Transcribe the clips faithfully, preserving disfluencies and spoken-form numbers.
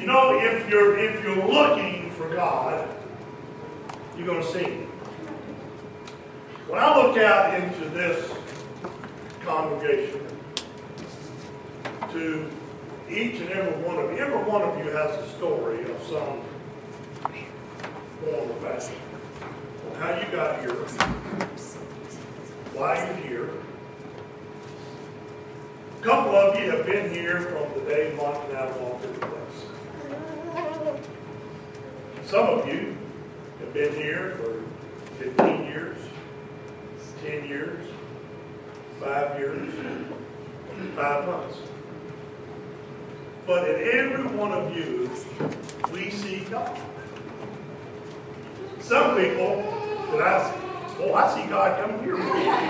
know, if you're if you're looking for God, you're going to see Him. When I look out into this congregation, to each and every one of you, every one of you has a story of some form of fashion. How you got here, why you're here. A couple of you have been here from the day Mark and I walked into place. Some of you have been here for fifteen years, ten years, five years, five months. But in every one of you, we see God. Some people that I see, oh, I see God coming here.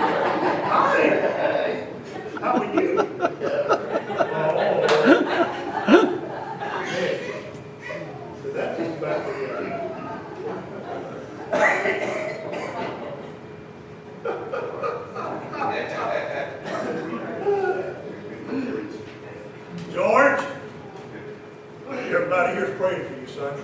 Hi. How are you? Oh. Hey. So that comes back to you. George, everybody here's praying for you, son.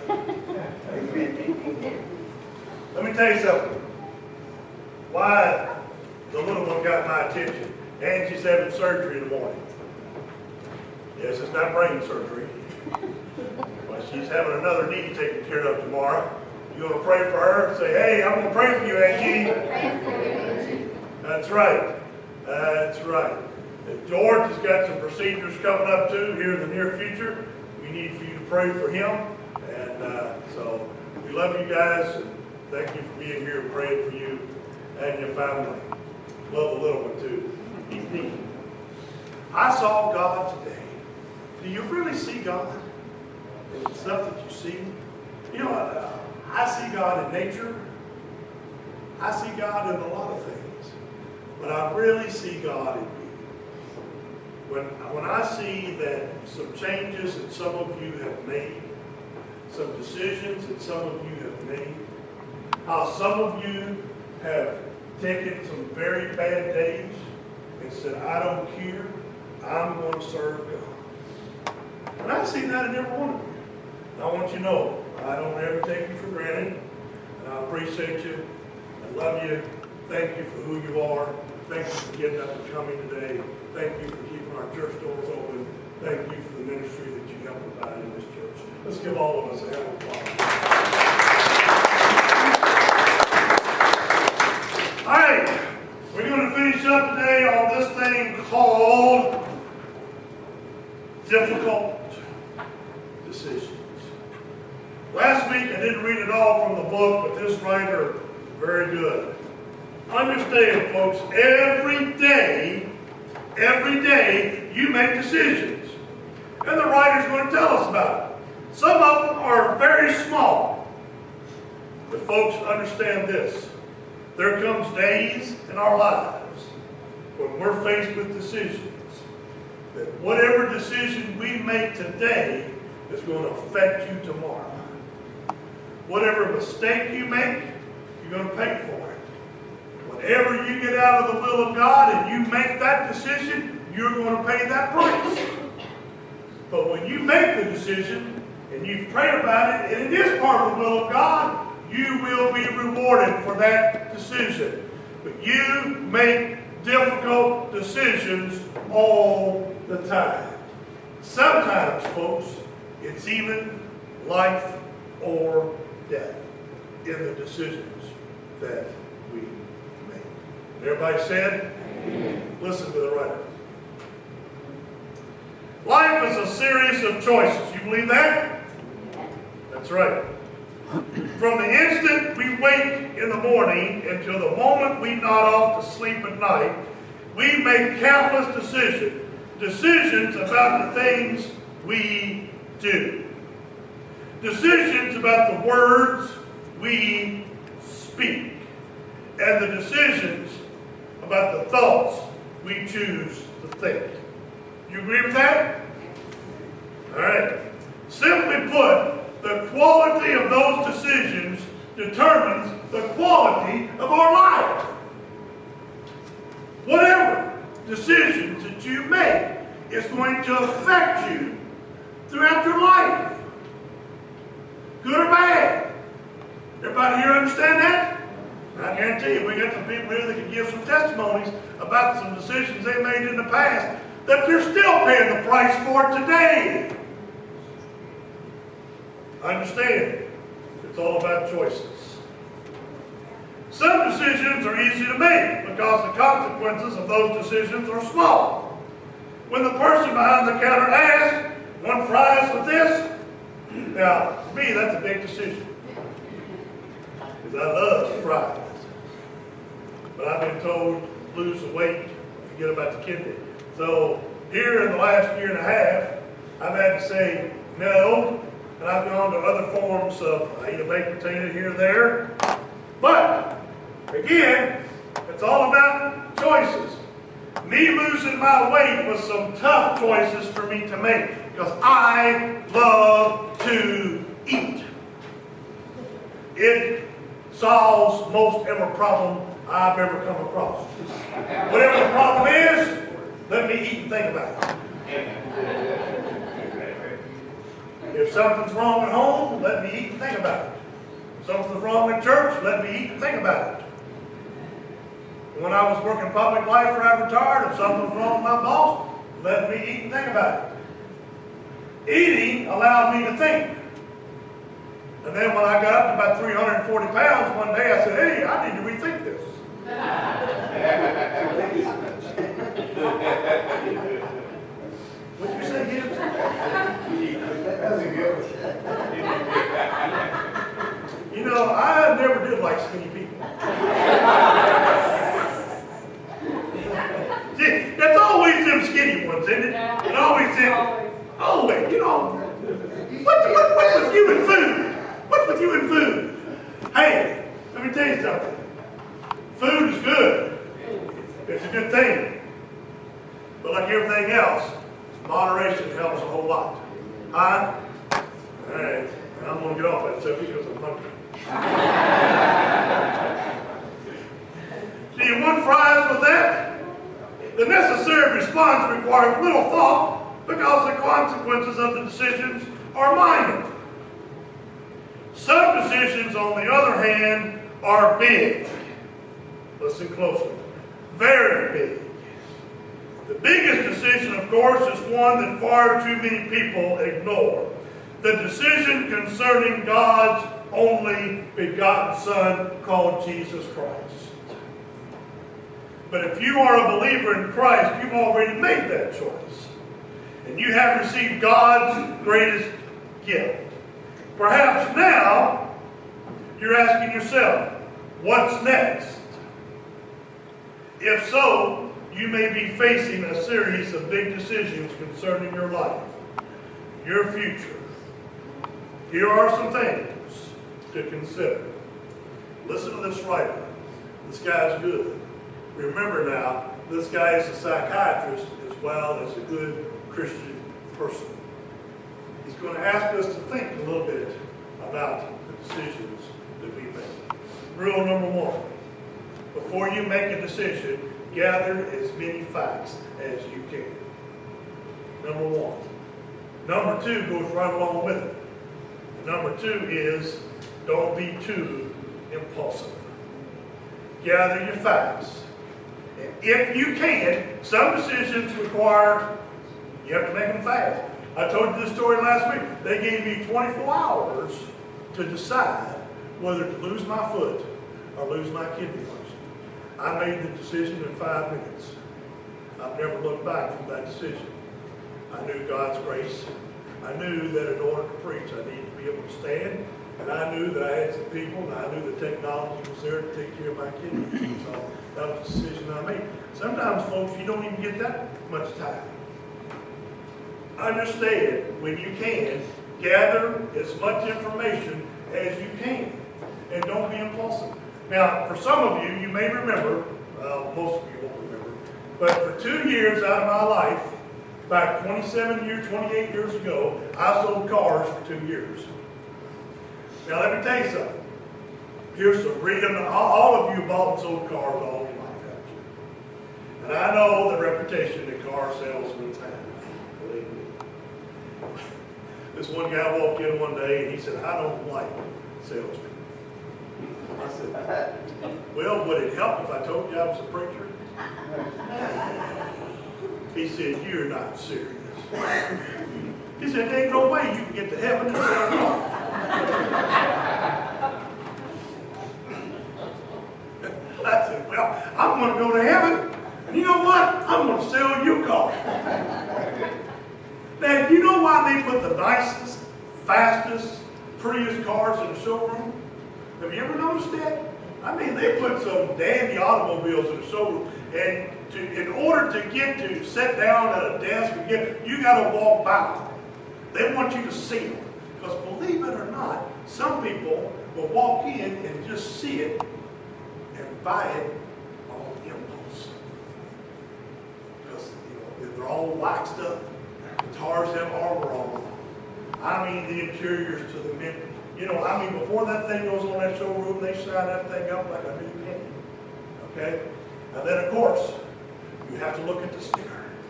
Let me tell you something. Why the little one got my attention. Angie's having surgery in the morning. Yes, it's not brain surgery. But she's having another knee taken care of tomorrow. You going to pray for her? Say, hey, I'm going to pray for you, Angie. That's right. That's right. If George has got some procedures coming up too here in the near future. We need for you to pray for him. And uh, so we love you guys. And thank you for being here and praying for you and your family. Love the little one too. He's neat. I saw God today. Do you really see God in the stuff that you see? You know, uh, I see God in nature. I see God in a lot of things. But I really see God in you. When, when I see that some changes that some of you have made, some decisions that some of you have made, how some of you have taken some very bad days and said, I don't care, I'm going to serve God. And I see that in every one of you. And I want you to know, I don't ever take you for granted. And I appreciate you. I love you. Thank you for who you are. Thank you for getting up and coming today. Thank you for keeping our church doors open. Thank you for the ministry that you help provide in this church. Let's give all of us a hand of applause. All right, we're going to finish up today on this thing called difficult decisions. Last week I didn't read it all from the book, but this writer, very good. Understand, folks, every day, every day you make decisions. And the writer's going to tell us about it. Some of them are very small. But folks, understand this. There comes days in our lives when we're faced with decisions that whatever decision we make today is going to affect you tomorrow. Whatever mistake you make, you're going to pay for it. Whenever you get out of the will of God and you make that decision, you're going to pay that price. But when you make the decision and you've prayed about it and it is part of the will of God, you will be rewarded for that decision. But you make difficult decisions all the time. Sometimes, folks, it's even life or death in the decisions that we make. Everybody said? Amen. Listen to the writer. Life is a series of choices. You believe that? That's right. From the instant we wake in the morning until the moment we nod off to sleep at night, we make countless decisions. Decisions about the things we do. Decisions about the words we speak. And the decisions about the thoughts we choose to think. You agree with that? All right. Simply put, the quality of those decisions determines the quality of our life. Whatever decisions that you make is going to affect you throughout your life. Everybody here understand that? I guarantee you, we got some people here that can give some testimonies about some decisions they made in the past that they're still paying the price for today. Understand, it's all about choices. Some decisions are easy to make because the consequences of those decisions are small. When the person behind the counter asks, one fries with this? Now, for me, that's a big decision. Because I love fries. But I've been told, lose the weight, forget about the kidney. So, here in the last year and a half, I've had to say no, and I've gone to other forms of, I eat a baked potato here and there. But, again, it's all about choices. Me losing my weight was some tough choices for me to make because I love to eat. It solves most every problem I've ever come across. Whatever the problem is, let me eat and think about it. If something's wrong at home, let me eat and think about it. If something's wrong at church, let me eat and think about it. When I was working public life after I retired, if something was wrong with my boss, let me eat and think about it. Eating allowed me to think. And then when I got up to about three hundred forty pounds one day, I said, hey, I need to rethink this. What'd you say, Gibbs? You know, I never did like skinny people. See, that's always them skinny ones, isn't it? And always them, always, you know. What, what, what's with you and food? What's with you and food? Hey, let me tell you something. Food is good. It's a good thing. But like everything else, moderation helps a whole lot. Huh? All right. I'm going to get off that subject because I'm hungry. Do you want fries with that? The necessary response requires little thought because the consequences of the decisions are minor. Some decisions, on the other hand, are big. Listen closely. Very big. The biggest decision, of course, is one that far too many people ignore. The decision concerning God's only begotten Son called Jesus Christ. But if you are a believer in Christ, you've already made that choice. And you have received God's greatest gift. Perhaps now, you're asking yourself, what's next? If so, you may be facing a series of big decisions concerning your life, your future. Here are some things to consider. Listen to this writer. This guy's good. Remember now, this guy is a psychiatrist as well as a good Christian person. He's going to ask us to think a little bit about the decisions that we make. Rule number one, before you make a decision, gather as many facts as you can. Number one. Number two goes right along with it. Number two is, don't be too impulsive. Gather your facts. And if you can, some decisions require, you have to make them fast. I told you this story last week. They gave me twenty-four hours to decide whether to lose my foot or lose my kidney function. I made the decision in five minutes. I've never looked back from that decision. I knew God's grace. I knew that in order to preach, I needed to be able to stand. And I knew that I had some people, and I knew the technology was there to take care of my kidneys. So that was the decision I made. Sometimes, folks, you don't even get that much time. Understand, when you can, gather as much information as you can. And don't be impulsive. Now, for some of you, you may remember, well, most of you won't remember, but for two years out of my life, back twenty-seven years, twenty-eight years ago, I sold cars for two years. Now, let me tell you something. Here's the reason. All of you bought and sold cars all your life, haven't you? And I know the reputation that car salesmen have. Believe me. This one guy walked in one day and he said, I don't like salesmen. I said, well, would it help if I told you I was a preacher? He said, you're not serious. He said, there ain't no way you can get to heaven and sell cars. I said, well, I'm going to go to heaven, and you know what? I'm going to sell you a car. Now, you know why they put the nicest, fastest, prettiest cars in the showroom? Have you ever noticed that? I mean, they put some dandy automobiles in the showroom, and to, in order to get to sit down at a desk and get, you got to walk by. They want you to see them. Because believe it or not, some people will walk in and just see it and buy it on impulse. Because, you know, they're all waxed up. The cars have armor on them. I mean, the interiors to the men. You know, I mean, before that thing goes on that showroom, they shine that thing up like a new penny. Okay? And then, of course, you have to look at the sticker.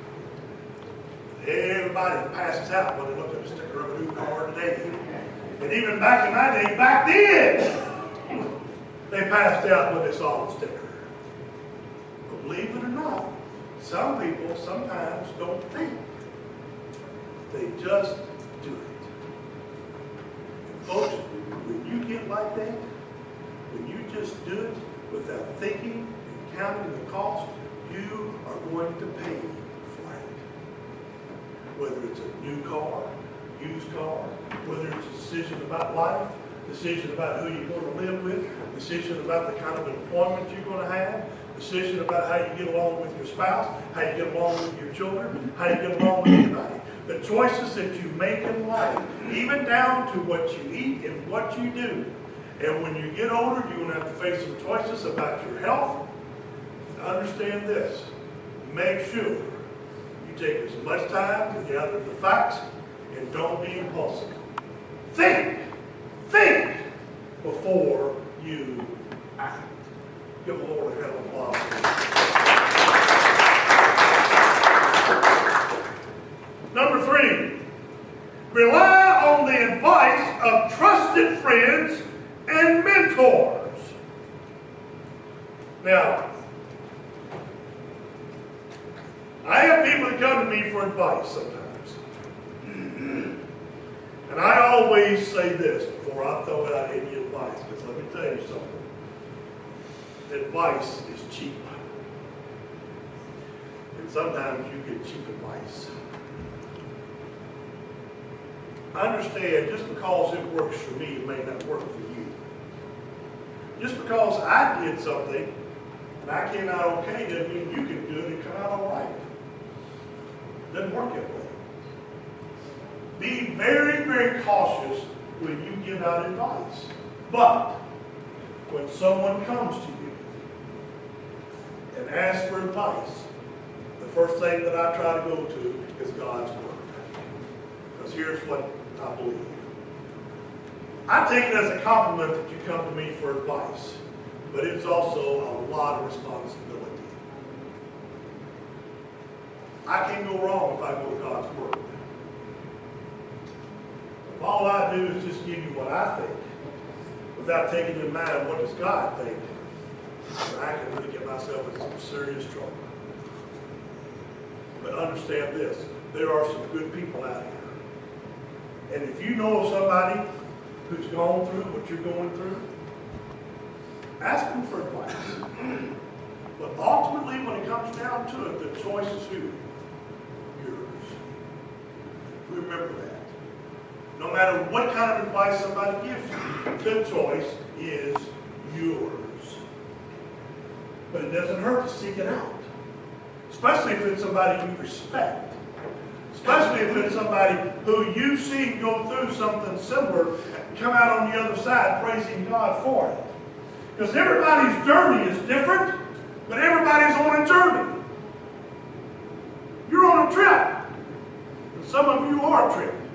Everybody passes out when they look at the sticker of a new car today. And even back in my day, back then, they passed out when they saw the sticker. But believe it or not, some people sometimes don't think. They just do it. And folks, when you get like that, when you just do it without thinking and counting the cost, you are going to pay for it. Whether it's a new car, used car, whether it's a decision about life, decision about who you're going to live with, decision about the kind of employment you're going to have, decision about how you get along with your spouse, how you get along with your children, how you get along with anybody. The choices that you make in life, even down to what you eat and what you do. And when you get older, you're going to have to face some choices about your health. Understand this. Make sure you take as much time to gather the facts and don't be impulsive. Think. Think before you act. Give the Lord a hand of applause. Number three, rely on the advice of trusted friends and mentors. Now, I have people that come to me for advice sometimes. And I always say this before I throw out any advice, because let me tell you something. Advice is cheap. And sometimes you get cheap advice. Understand, just because it works for me, it may not work for you. Just because I did something and I came out okay doesn't mean you can do it and come out all right. Doesn't work that way. Be very, very cautious when you give out advice. But when someone comes to you and asks for advice, the first thing that I try to go to is God's Word. Because here's what I believe. I take it as a compliment that you come to me for advice, but it's also a lot of responsibility. I can't go wrong if I go to God's Word. If all I do is just give you what I think, without taking in mind what does God think, then I can really get myself in some serious trouble. But understand this, there are some good people out here. And if you know of somebody who's gone through what you're going through, ask them for advice. But ultimately, when it comes down to it, the choice is who? Yours. Remember that. No matter what kind of advice somebody gives you, the choice is yours. But it doesn't hurt to seek it out. Especially if it's somebody you respect. Especially if it's somebody who you've seen go through something similar and come out on the other side praising God for it. Because everybody's journey is different, but everybody's on a journey. You're on a trip. And some of you are a trip.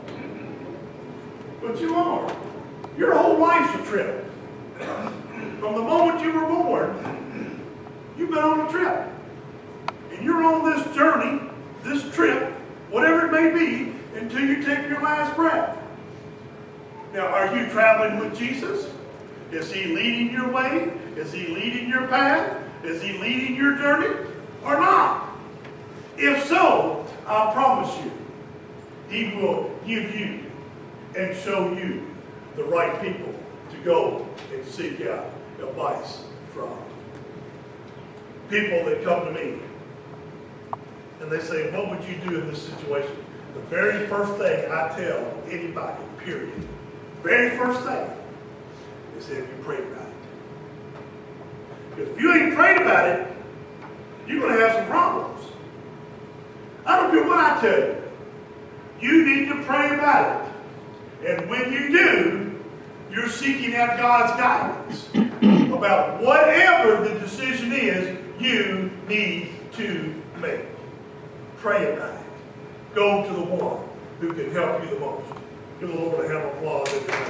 But you are. Your whole life's a trip. From the moment you were born, you've been on a trip. And you're on this journey, this trip, whatever it may be, until you take your last breath. Now, are you traveling with Jesus? Is he leading your way? Is he leading your path? Is he leading your journey or not? If so, I promise you, he will give you and show you the right people to go and seek out advice from. People that come to me and they say, what would you do in this situation? The very first thing I tell anybody, period, very first thing is have you prayed about it. Because if you ain't prayed about it, you're going to have some problems. I don't care what I tell you. You need to pray about it. And when you do, you're seeking out God's guidance about whatever the decision is you need to make. Pray about it. Go to the one who can help you the most. Give the Lord a hand of applause in your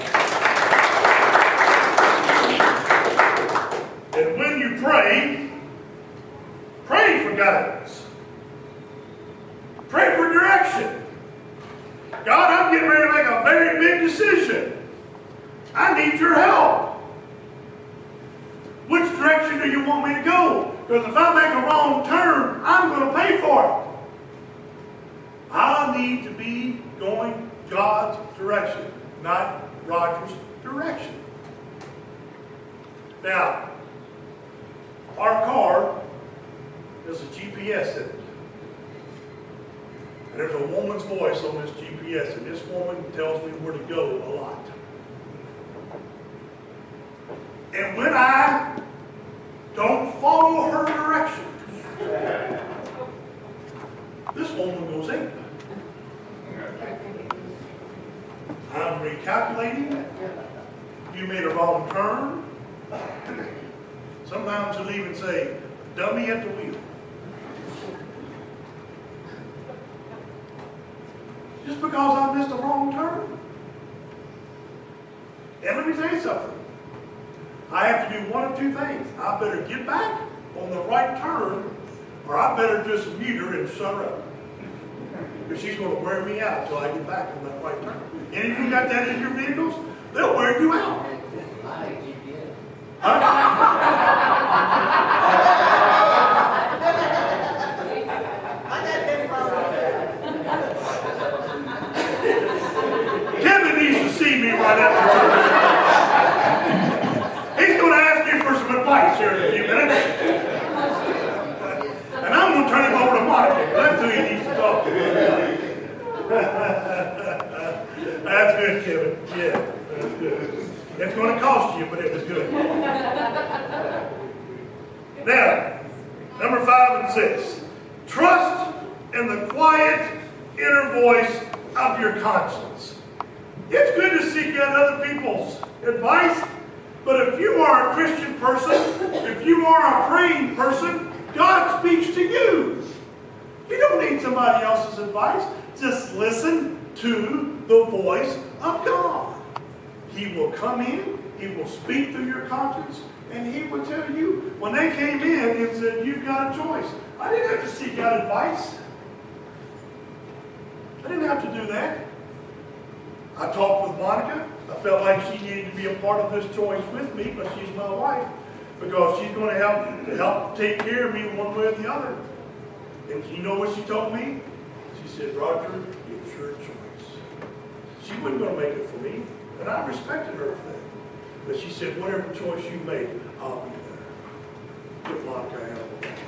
hand. And when you pray, pray for guidance. Pray for direction. God, I'm getting ready to make a very big decision. I need your help. Which direction do you want me to go? Because if I make a wrong turn, I'm going to pay for it. I need to be going God's direction, not Roger's direction. Now, our car has a G P S in it. And there's a woman's voice on this G P S, and this woman tells me where to go a lot. And when I don't follow her direction, this woman goes in. I'm recalculating. You made a wrong turn. Sometimes she'll even say, dummy at the wheel. Just because I missed a wrong turn. And let me tell you something. I have to do one of two things. I better get back on the right turn, or I better just mute her and shut her up. Because she's going to wear me out until I get back on that right turn. Any of you got that in your vehicles? They'll wear you out. Huh? Kevin needs to see me right after church. He's going to ask me for some advice here in a few minutes. And I'm going to turn him over to Monica, because that's who he needs to talk to. That's good, Kevin. Yeah, that's good. It's going to cost you, but it was good. Now, number five and six. Trust in the quiet inner voice of your conscience. It's good to seek out other people's advice, but if you are a Christian person, if you are a praying person, God speaks to you. You don't need somebody else's advice. Just listen to the voice of God. He will come in, He will speak through your conscience, and He will tell you. When they came in and said, you've got a choice. I didn't have to seek out advice. I didn't have to do that. I talked with Monica. I felt like she needed to be a part of this choice with me because she's my wife. Because she's going to help, to help take care of me one way or the other. And you know what she told me? She said, Roger, it's your choice. She wasn't going to make it for me. And I respected her for that. But she said, whatever choice you make, I'll be there. Give Monica a hand.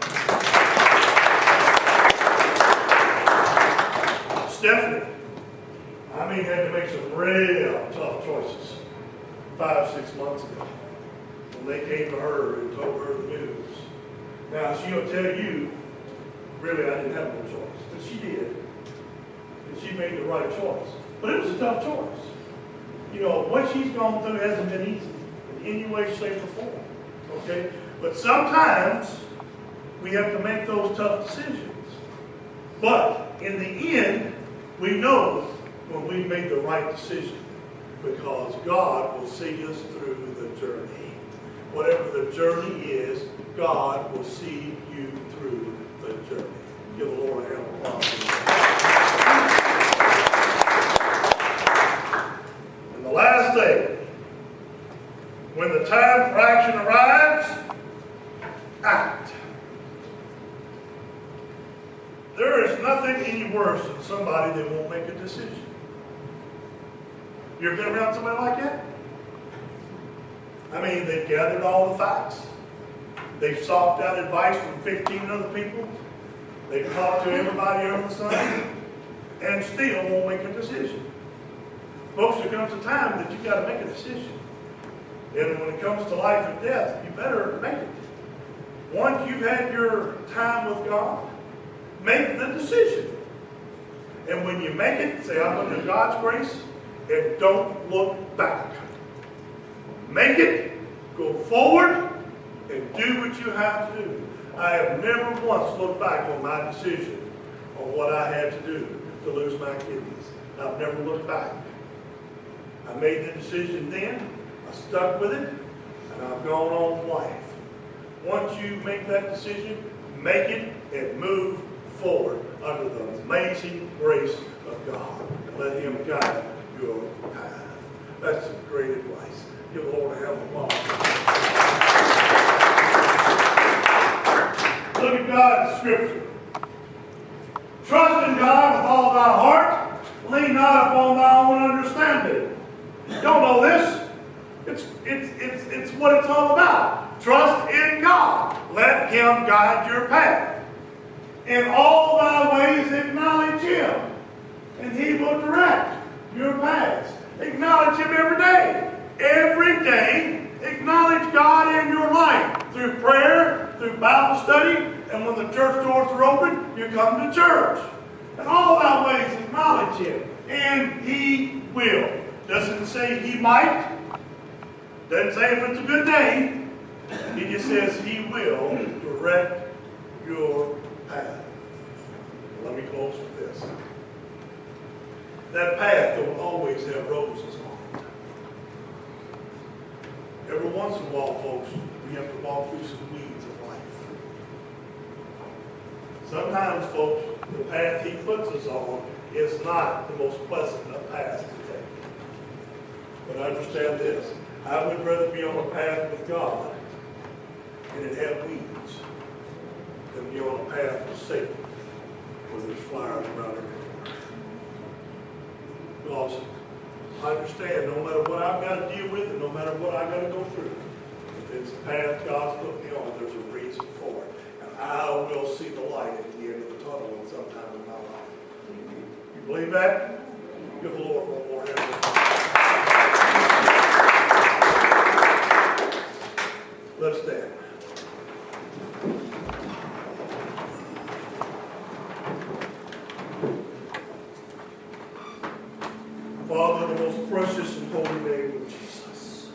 Stephanie, I mean, had to make some real tough choices five, six months ago. When they came to her and told her the news. Now, she'll tell you, really, I didn't have no choice. But she did. And she made the right choice. But it was a tough choice. You know, what she's gone through hasn't been easy in any way, shape, or form. Okay? But sometimes we have to make those tough decisions. But in the end, we know when we made the right decision because God will see us through the journey. Whatever the journey is, God will see you through the journey. Give the Lord a hand of applause. And the last day, when the time for action arrives, act. There is nothing any worse than somebody that won't make a decision. You ever been around somebody like that? I mean, they've gathered all the facts. They've sought out advice from fifteen other people. They've talked to everybody under the sun, and still won't make a decision. Folks, there comes a time that you've got to make a decision. And when it comes to life and death, you better make it. Once you've had your time with God, make the decision. And when you make it, say, I'm under God's grace, and don't look back. Make it, go forward, and do what you have to do. I have never once looked back on my decision on what I had to do to lose my kidneys. I've never looked back. I made the decision then, I stuck with it, and I've gone on with life. Once you make that decision, make it and move forward under the amazing grace of God. And let Him guide your path. That's some great advice. Give the Lord a hand of applause. Look at God's scripture. Trust in God with all thy heart. Lean not upon thy own understanding. Y'all know this. It's, it's, it's, it's what it's all about. Trust in God. Let Him guide your path. In all thy ways acknowledge Him, and He will direct your paths. Acknowledge Him every day. Every day, acknowledge God in your life through prayer, through Bible study, and when the church doors are open, you come to church. In all thy ways acknowledge Him, and He will. Doesn't say He might. Doesn't say if it's a good day. He just says He will direct your path. Let me close with this. That path don't always have roses on it. Every once in a while, folks, we have to walk through some weeds of life. Sometimes, folks, the path He puts us on is not the most pleasant of paths to take. But understand this. I would rather be on a path with God and it have weeds than be on a path with Satan where there's flowers around everywhere. Because I understand no matter what I've got to deal with and no matter what I've got to go through, if it's the path God's put me on, there's a reason for it. And I will see the light at the end of the tunnel at some time in my life. You believe that? Give the Lord one more hand. Let's stand. Father, the most precious and holy name of Jesus.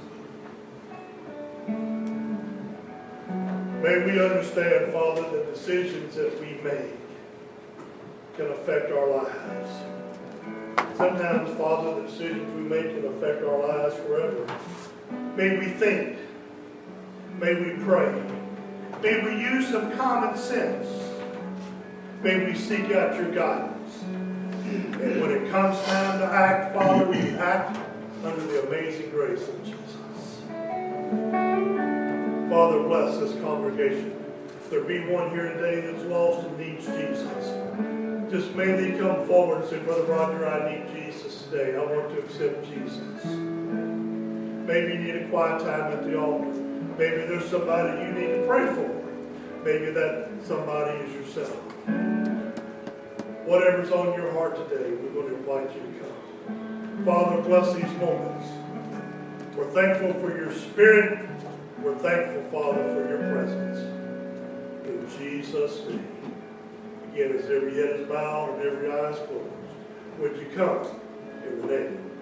May we understand, Father, that decisions that we make can affect our lives. Sometimes, Father, the decisions we make can affect our lives forever. May we think. May we pray. May we use some common sense. May we seek out your guidance. And when it comes time to act, Father, we act under the amazing grace of Jesus. Father, bless this congregation. If there be one here today that's lost and needs Jesus, just may they come forward and say, Brother Roger, I need Jesus today. I want to accept Jesus. Maybe you need a quiet time at the altar. Maybe there's somebody you need to pray for. Maybe that somebody is yourself. Whatever's on your heart today, we're going to invite you to come. Father, bless these moments. We're thankful for your Spirit. We're thankful, Father, for your presence. In Jesus' name. Again, as every head is bowed and every eye is closed, would you come in the name